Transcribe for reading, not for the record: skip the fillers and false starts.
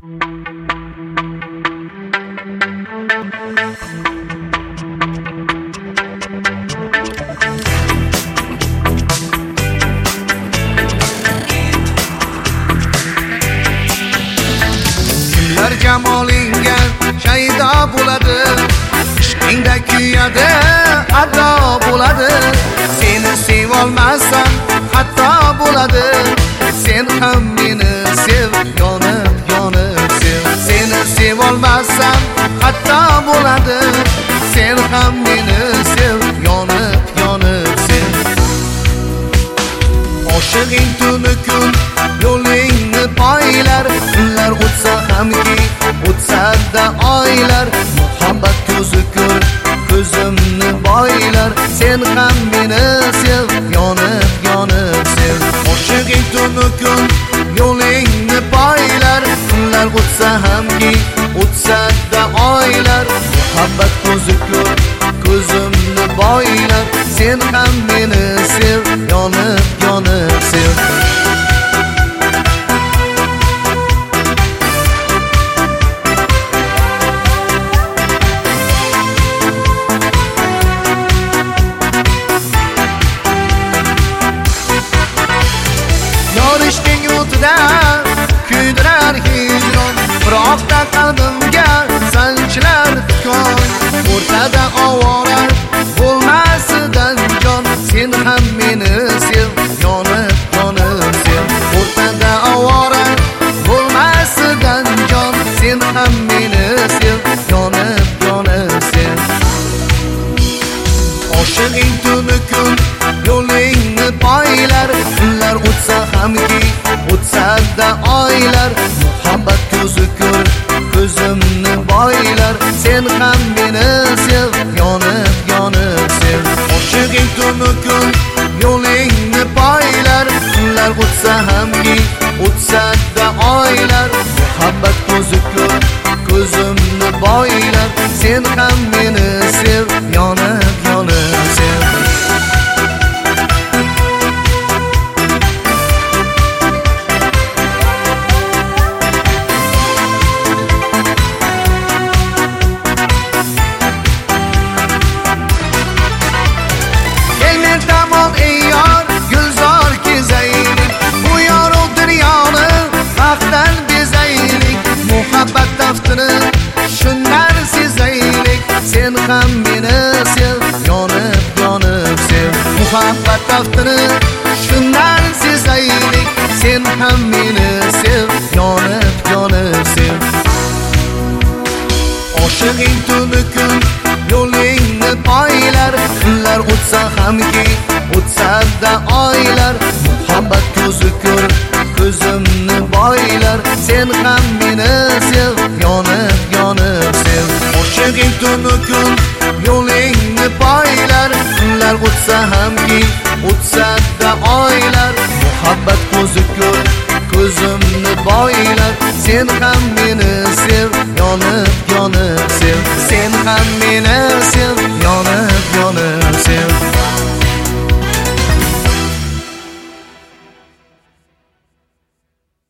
Kimlar jamolingga shaydo bo'ladi, ishqingda kuyadi, ado bo'ladi. Seni sevolmasam xato bo'ladi. Sen ham meni sev, yonib yonib sev. Seni sevolmasam xato bo'ladi. Sen ham meni sev, yonib yonib sev. Oshig'ing tuni kun yo'lingni poylar, kunlar o'tsa hamki o'tsa-da oylar. Muhabbat ko'zi ko'r, ko'zimni boylar. Sen ham meni sev, yonib yonib sev. Oshig'ing tuni kun yo'lingni poylar, kunlar o'tsa hamki o'tsa-da oylar. Muhabbat ko'zi ko'r, ko'zimni boylar. Sen ham meni sev, yonib yonib sev. Yorishning o'tida kuydirar hijron, biroqda qalbimga sanchilar tikon. O'rtada ovora bo'lmasidan jon, sen ham meni sev, yonib yonib sev. O'rtada ovora bo'lmasidan jon, sen ham meni sev, yonib yonib sev. Oshig'ing tuni kun yo'lingni poylar, kunlar o'tsa hamki o'tsa-da oylar. Muhabbat ko'zi ko'r, ko'zimni boylar. Sen ham meni sev, yonib yonib sev. Oshig'ing tuni kun yo'lingni poylar, kunlar o'tsa hamki o'tsa-da oylar. Muhabbat ko'zi ko'r, ko'zimni boylar. Sen ham meni sev, yonib yonib sev. Muhabbat taftini shundan sezaylik. Sen ham meni sev, yonib yonib sev. Muhabbat taftini shundan sezaylik. Sen ham meni sev, yonib yonib sev. Oshig'ing tuni kun yo'lingni poylar, kunlar o'tsa hamki o'tsa-da oylar. Muhabbat ko'zi ko'r, ko'zimni boylar. Sen ham meni sev, yonib yonib sev. Oshig'ing tuni kun yo'lingni poylar, kunlar o'tsa hamki o'tsa-da oylar. Muhabbat ko'zi ko'r, ko'zimni boylar. Sen ham meni sev, yonib yonib sev. Sen